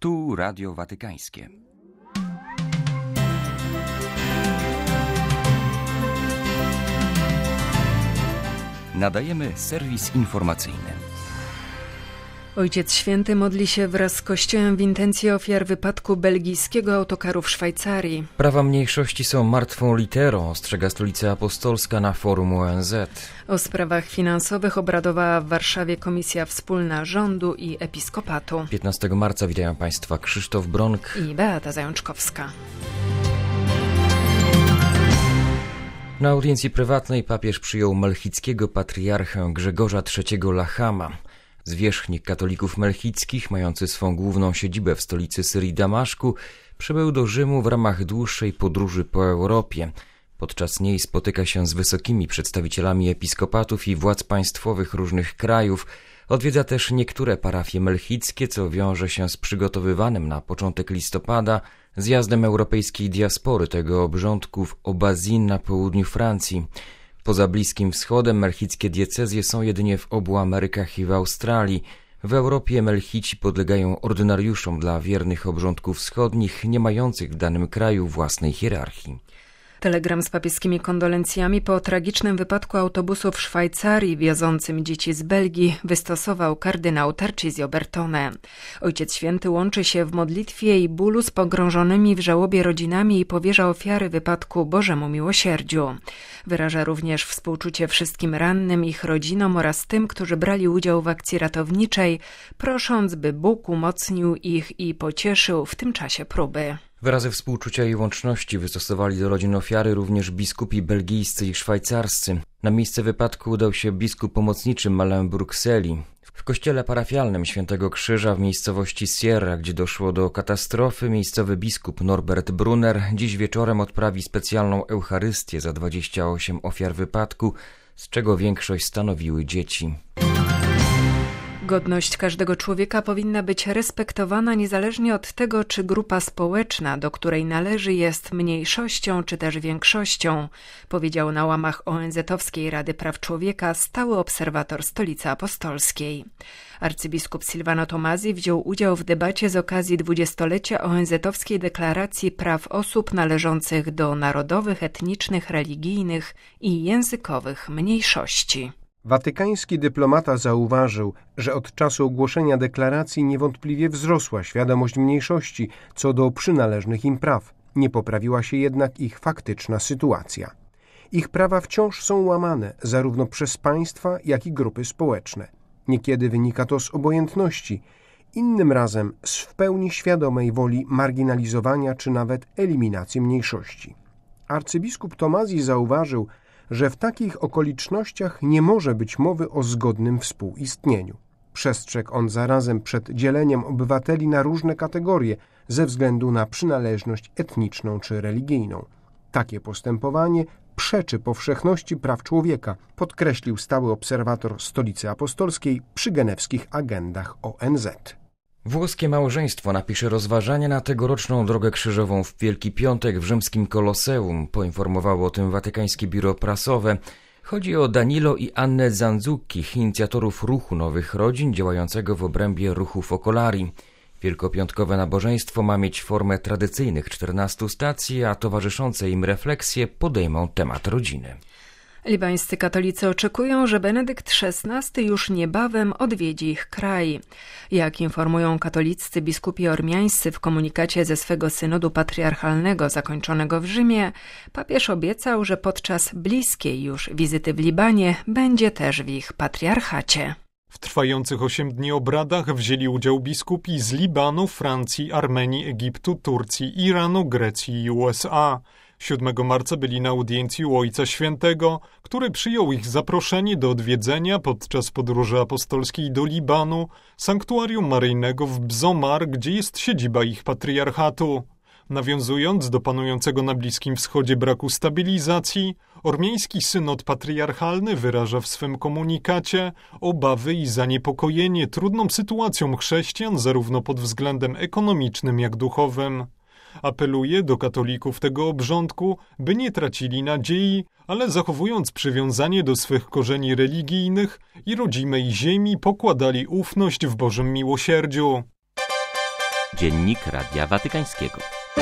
Tu Radio Watykańskie. Nadajemy serwis informacyjny. Ojciec Święty modli się wraz z Kościołem w intencji ofiar wypadku belgijskiego autokaru w Szwajcarii. Prawa mniejszości są martwą literą, ostrzega Stolica Apostolska na forum ONZ. O sprawach finansowych obradowała w Warszawie Komisja Wspólna Rządu i Episkopatu. 15 marca witają Państwa Krzysztof Bronk i Beata Zajączkowska. Na audiencji prywatnej papież przyjął melchickiego patriarchę Grzegorza III Lachama. Zwierzchnik katolików melchickich, mający swą główną siedzibę w stolicy Syrii Damaszku, przybył do Rzymu w ramach dłuższej podróży po Europie. Podczas niej spotyka się z wysokimi przedstawicielami episkopatów i władz państwowych różnych krajów. Odwiedza też niektóre parafie melchickie, co wiąże się z przygotowywanym na początek listopada zjazdem europejskiej diaspory tego obrządku w Aubazine na południu Francji. Poza Bliskim Wschodem melchickie diecezje są jedynie w obu Amerykach i w Australii. W Europie melchici podlegają ordynariuszom dla wiernych obrządków wschodnich, nie mających w danym kraju własnej hierarchii. Telegram z papieskimi kondolencjami po tragicznym wypadku autobusu w Szwajcarii wiozącym dzieci z Belgii wystosował kardynał Tarcisio Bertone. Ojciec Święty łączy się w modlitwie i bólu z pogrążonymi w żałobie rodzinami i powierza ofiary wypadku Bożemu miłosierdziu. Wyraża również współczucie wszystkim rannym, ich rodzinom oraz tym, którzy brali udział w akcji ratowniczej, prosząc, by Bóg umocnił ich i pocieszył w tym czasie próby. Wyrazy współczucia i łączności wystosowali do rodzin ofiary również biskupi belgijscy i szwajcarscy. Na miejsce wypadku udał się biskup pomocniczy Malin Bruxelles. W kościele parafialnym Świętego Krzyża w miejscowości Sierra, gdzie doszło do katastrofy, miejscowy biskup Norbert Brunner dziś wieczorem odprawi specjalną Eucharystię za 28 ofiar wypadku, z czego większość stanowiły dzieci. Godność każdego człowieka powinna być respektowana niezależnie od tego, czy grupa społeczna, do której należy, jest mniejszością czy też większością, powiedział na łamach ONZ-owskiej Rady Praw Człowieka stały obserwator Stolicy Apostolskiej. Arcybiskup Silvano Tomasi wziął udział w debacie z okazji 20-lecia ONZ-owskiej Deklaracji Praw Osób należących do narodowych, etnicznych, religijnych i językowych mniejszości. Watykański dyplomata zauważył, że od czasu ogłoszenia deklaracji niewątpliwie wzrosła świadomość mniejszości co do przynależnych im praw. Nie poprawiła się jednak ich faktyczna sytuacja. Ich prawa wciąż są łamane zarówno przez państwa, jak i grupy społeczne. Niekiedy wynika to z obojętności, innym razem z w pełni świadomej woli marginalizowania czy nawet eliminacji mniejszości. Arcybiskup Tomasi zauważył, że w takich okolicznościach nie może być mowy o zgodnym współistnieniu. Przestrzegł on zarazem przed dzieleniem obywateli na różne kategorie ze względu na przynależność etniczną czy religijną. Takie postępowanie przeczy powszechności praw człowieka, podkreślił stały obserwator Stolicy Apostolskiej przy genewskich agendach ONZ. Włoskie małżeństwo napisze rozważania na tegoroczną drogę krzyżową w Wielki Piątek w rzymskim Koloseum, poinformowało o tym watykańskie biuro prasowe. Chodzi o Danilo i Annę Zanzucchi, inicjatorów ruchu Nowych Rodzin działającego w obrębie ruchu Focolari. Wielkopiątkowe nabożeństwo ma mieć formę tradycyjnych 14 stacji, a towarzyszące im refleksje podejmą temat rodziny. Libańscy katolicy oczekują, że Benedykt XVI już niebawem odwiedzi ich kraj. Jak informują katoliccy biskupi ormiańscy w komunikacie ze swego synodu patriarchalnego zakończonego w Rzymie, papież obiecał, że podczas bliskiej już wizyty w Libanie będzie też w ich patriarchacie. W trwających 8 dni obradach wzięli udział biskupi z Libanu, Francji, Armenii, Egiptu, Turcji, Iranu, Grecji i USA. 7 marca byli na audiencji u Ojca Świętego, który przyjął ich zaproszenie do odwiedzenia podczas podróży apostolskiej do Libanu sanktuarium maryjnego w Bzomar, gdzie jest siedziba ich patriarchatu. Nawiązując do panującego na Bliskim Wschodzie braku stabilizacji, ormiański synod patriarchalny wyraża w swym komunikacie obawy i zaniepokojenie trudną sytuacją chrześcijan zarówno pod względem ekonomicznym, jak duchowym. Apeluje do katolików tego obrządku, by nie tracili nadziei, ale zachowując przywiązanie do swych korzeni religijnych i rodzimej ziemi, pokładali ufność w Bożym miłosierdziu. Dziennik Radia Watykańskiego.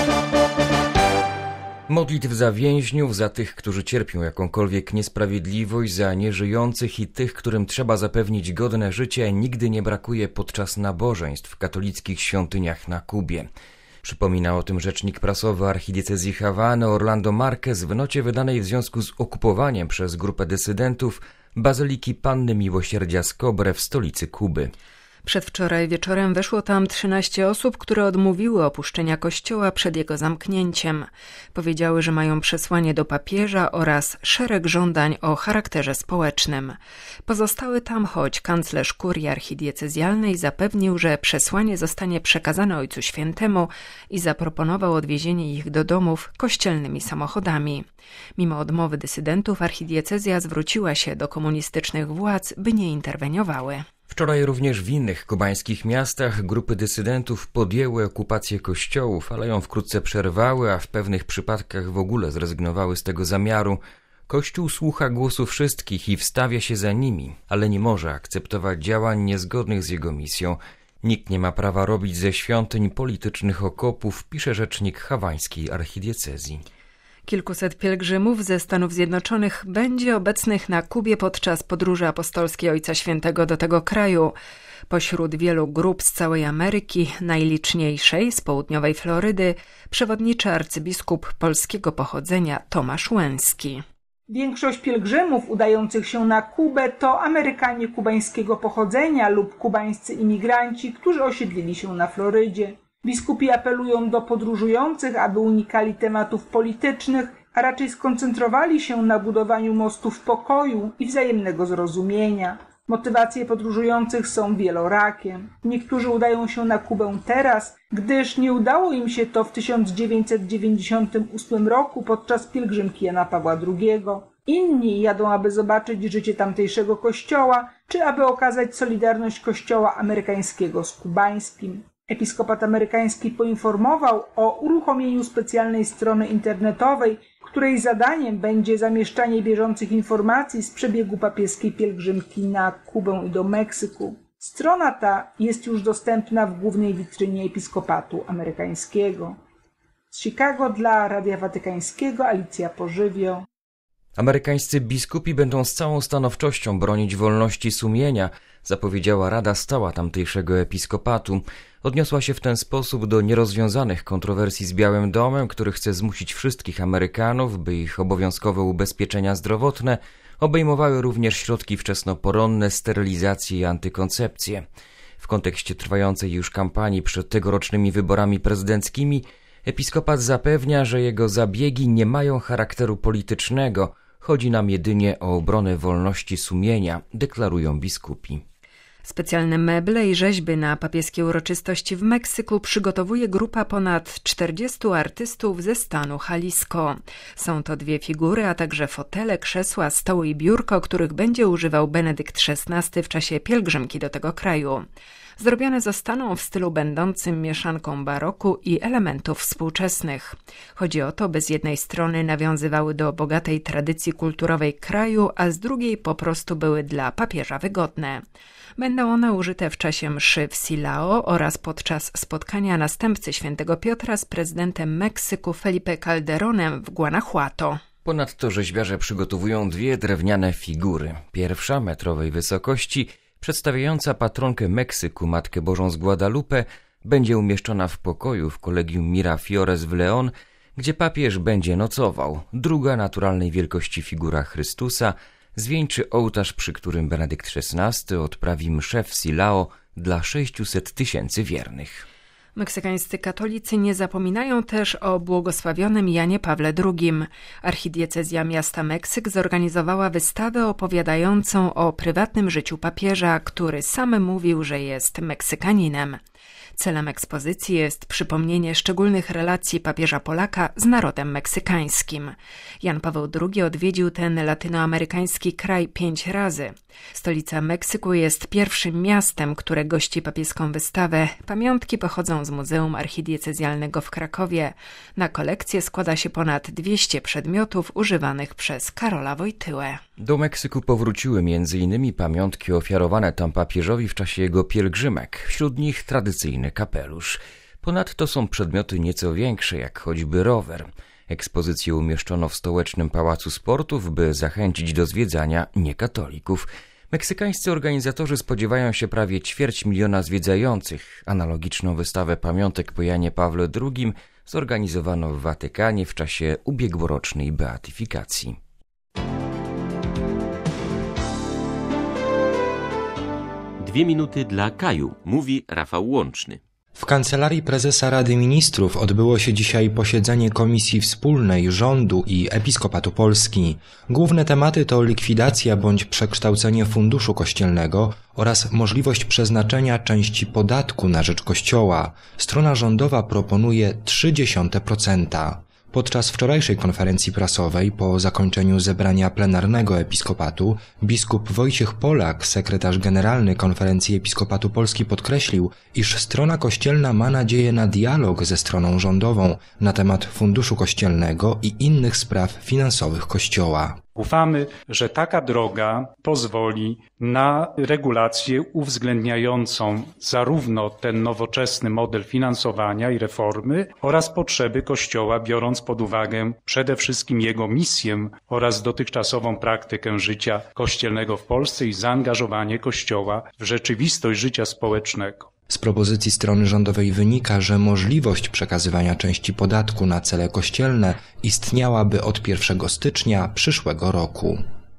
Modlitw za więźniów, za tych, którzy cierpią jakąkolwiek niesprawiedliwość, za nieżyjących i tych, którym trzeba zapewnić godne życie, nigdy nie brakuje podczas nabożeństw w katolickich świątyniach na Kubie. Przypomina o tym rzecznik prasowy archidiecezji Hawany Orlando Marquez w nocie wydanej w związku z okupowaniem przez grupę dysydentów Bazyliki Panny Miłosierdzia z Cobre w stolicy Kuby. Przedwczoraj wieczorem weszło tam 13 osób, które odmówiły opuszczenia kościoła przed jego zamknięciem. Powiedziały, że mają przesłanie do papieża oraz szereg żądań o charakterze społecznym. Pozostały tam, choć kanclerz kurii archidiecezjalnej zapewnił, że przesłanie zostanie przekazane Ojcu Świętemu i zaproponował odwiezienie ich do domów kościelnymi samochodami. Mimo odmowy dysydentów archidiecezja zwróciła się do komunistycznych władz, by nie interweniowały. Wczoraj również w innych kubańskich miastach grupy dysydentów podjęły okupację kościołów, ale ją wkrótce przerwały, a w pewnych przypadkach w ogóle zrezygnowały z tego zamiaru. Kościół słucha głosu wszystkich i wstawia się za nimi, ale nie może akceptować działań niezgodnych z jego misją. Nikt nie ma prawa robić ze świątyń politycznych okopów, pisze rzecznik hawańskiej archidiecezji. Kilkuset pielgrzymów ze Stanów Zjednoczonych będzie obecnych na Kubie podczas podróży apostolskiej Ojca Świętego do tego kraju. Pośród wielu grup z całej Ameryki, najliczniejszej z południowej Florydy, przewodniczy arcybiskup polskiego pochodzenia Tomasz Łęski. Większość pielgrzymów udających się na Kubę to Amerykanie kubańskiego pochodzenia lub kubańscy imigranci, którzy osiedlili się na Florydzie. Biskupi apelują do podróżujących, aby unikali tematów politycznych, a raczej skoncentrowali się na budowaniu mostów pokoju i wzajemnego zrozumienia. Motywacje podróżujących są wielorakie. Niektórzy udają się na Kubę teraz, gdyż nie udało im się to w 1998 roku podczas pielgrzymki Jana Pawła II. Inni jadą, aby zobaczyć życie tamtejszego kościoła, czy aby okazać solidarność kościoła amerykańskiego z kubańskim. Episkopat amerykański poinformował o uruchomieniu specjalnej strony internetowej, której zadaniem będzie zamieszczanie bieżących informacji z przebiegu papieskiej pielgrzymki na Kubę i do Meksyku. Strona ta jest już dostępna w głównej witrynie Episkopatu amerykańskiego. Z Chicago dla Radia Watykańskiego Alicja Pożywio. Amerykańscy biskupi będą z całą stanowczością bronić wolności sumienia, zapowiedziała Rada Stała tamtejszego episkopatu. Odniosła się w ten sposób do nierozwiązanych kontrowersji z Białym Domem, który chce zmusić wszystkich Amerykanów, by ich obowiązkowe ubezpieczenia zdrowotne obejmowały również środki wczesnoporonne, sterylizację i antykoncepcję. W kontekście trwającej już kampanii przed tegorocznymi wyborami prezydenckimi episkopat zapewnia, że jego zabiegi nie mają charakteru politycznego. Chodzi nam jedynie o obronę wolności sumienia, deklarują biskupi. Specjalne meble i rzeźby na papieskie uroczystości w Meksyku przygotowuje grupa ponad 40 artystów ze stanu Jalisco. Są to 2 figury, a także fotele, krzesła, stoły i biurko, których będzie używał Benedykt XVI w czasie pielgrzymki do tego kraju. Zrobione zostaną w stylu będącym mieszanką baroku i elementów współczesnych. Chodzi o to, by z jednej strony nawiązywały do bogatej tradycji kulturowej kraju, a z drugiej po prostu były dla papieża wygodne. Będą one użyte w czasie mszy w Silao oraz podczas spotkania następcy świętego Piotra z prezydentem Meksyku Felipe Calderonem w Guanajuato. Ponadto rzeźbiarze przygotowują 2 drewniane figury. Pierwsza metrowej wysokości, przedstawiająca patronkę Meksyku, Matkę Bożą z Guadalupe, będzie umieszczona w pokoju w Kolegium Miraflores w León, gdzie papież będzie nocował. Druga naturalnej wielkości figura Chrystusa zwieńczy ołtarz, przy którym Benedykt XVI odprawi mszę w Silao dla 600 000 wiernych. Meksykańscy katolicy nie zapominają też o błogosławionym Janie Pawle II. Archidiecezja miasta Meksyk zorganizowała wystawę opowiadającą o prywatnym życiu papieża, który sam mówił, że jest Meksykaninem. Celem ekspozycji jest przypomnienie szczególnych relacji papieża Polaka z narodem meksykańskim. Jan Paweł II odwiedził ten latynoamerykański kraj 5 razy. Stolica Meksyku jest pierwszym miastem, które gości papieską wystawę. Pamiątki pochodzą z Muzeum Archidiecezjalnego w Krakowie. Na kolekcję składa się ponad 200 przedmiotów używanych przez Karola Wojtyłę. Do Meksyku powróciły m.in. pamiątki ofiarowane tam papieżowi w czasie jego pielgrzymek. Wśród nich tradycyjny kapelusz. Ponadto są przedmioty nieco większe, jak choćby rower. Ekspozycję umieszczono w stołecznym Pałacu Sportów, by zachęcić do zwiedzania niekatolików. Meksykańscy organizatorzy spodziewają się prawie 250 000 zwiedzających. Analogiczną wystawę pamiątek po Janie Pawle II zorganizowano w Watykanie w czasie ubiegłorocznej beatyfikacji. Dwie minuty dla Kaju, mówi Rafał Łączny. W Kancelarii Prezesa Rady Ministrów odbyło się dzisiaj posiedzenie Komisji Wspólnej Rządu i Episkopatu Polski. Główne tematy to likwidacja bądź przekształcenie Funduszu Kościelnego oraz możliwość przeznaczenia części podatku na rzecz Kościoła. Strona rządowa proponuje 0,3%. Podczas wczorajszej konferencji prasowej, po zakończeniu zebrania plenarnego Episkopatu, biskup Wojciech Polak, sekretarz generalny Konferencji Episkopatu Polski, podkreślił, iż strona kościelna ma nadzieję na dialog ze stroną rządową na temat Funduszu Kościelnego i innych spraw finansowych Kościoła. Ufamy, że taka droga pozwoli na regulację uwzględniającą zarówno ten nowoczesny model finansowania i reformy oraz potrzeby Kościoła, biorąc pod uwagę przede wszystkim jego misję oraz dotychczasową praktykę życia kościelnego w Polsce i zaangażowanie Kościoła w rzeczywistość życia społecznego. Z propozycji strony rządowej wynika, że możliwość przekazywania części podatku na cele kościelne istniałaby od 1 stycznia przyszłego roku.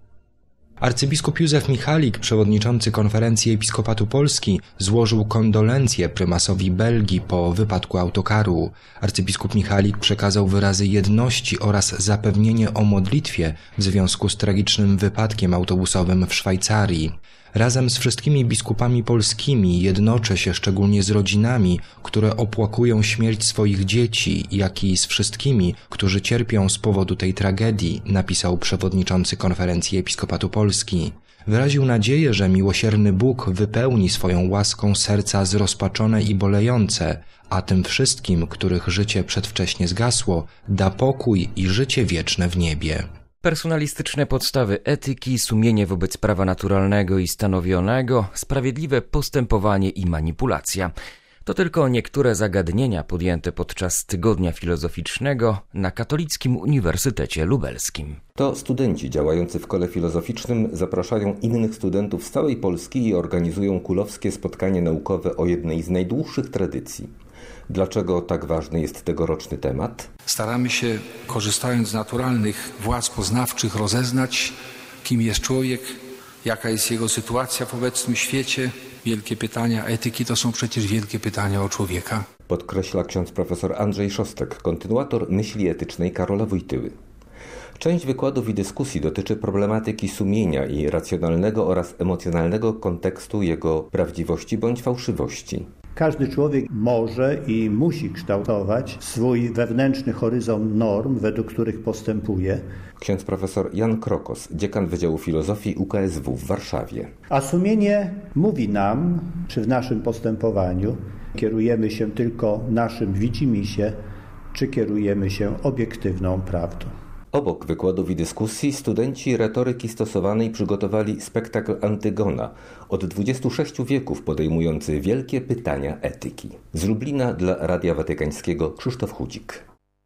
Arcybiskup Józef Michalik, przewodniczący Konferencji Episkopatu Polski, złożył kondolencje prymasowi Belgii po wypadku autokaru. Arcybiskup Michalik przekazał wyrazy jedności oraz zapewnienie o modlitwie w związku z tragicznym wypadkiem autobusowym w Szwajcarii. Razem z wszystkimi biskupami polskimi jednoczę się szczególnie z rodzinami, które opłakują śmierć swoich dzieci, jak i z wszystkimi, którzy cierpią z powodu tej tragedii, napisał przewodniczący Konferencji Episkopatu Polski. Wyraził nadzieję, że miłosierny Bóg wypełni swoją łaską serca zrozpaczone i bolejące, a tym wszystkim, których życie przedwcześnie zgasło, da pokój i życie wieczne w niebie. Personalistyczne podstawy etyki, sumienie wobec prawa naturalnego i stanowionego, sprawiedliwe postępowanie i manipulacja. To tylko niektóre zagadnienia podjęte podczas Tygodnia Filozoficznego na Katolickim Uniwersytecie Lubelskim. To studenci działający w kole filozoficznym zapraszają innych studentów z całej Polski i organizują kulowskie spotkanie naukowe o jednej z najdłuższych tradycji. Dlaczego tak ważny jest tegoroczny temat? Staramy się, korzystając z naturalnych władz poznawczych, rozeznać, kim jest człowiek, jaka jest jego sytuacja w obecnym świecie. Wielkie pytania etyki to są przecież wielkie pytania o człowieka. Podkreśla ksiądz profesor Andrzej Szostek, kontynuator myśli etycznej Karola Wojtyły. Część wykładów i dyskusji dotyczy problematyki sumienia i racjonalnego oraz emocjonalnego kontekstu jego prawdziwości bądź fałszywości. Każdy człowiek może i musi kształtować swój wewnętrzny horyzont norm, według których postępuje. Ksiądz profesor Jan Krokos, dziekan Wydziału Filozofii UKSW w Warszawie. A sumienie mówi nam, czy w naszym postępowaniu kierujemy się tylko naszym widzimisię, czy kierujemy się obiektywną prawdą. Obok wykładów i dyskusji studenci retoryki stosowanej przygotowali spektakl Antygona, od 26 wieków podejmujący wielkie pytania etyki. Z Lublina dla Radia Watykańskiego Krzysztof Chudzik.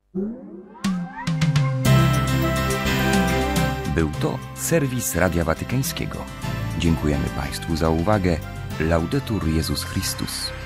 Był to serwis Radia Watykańskiego. Dziękujemy Państwu za uwagę. Laudetur Jezus Chrystus.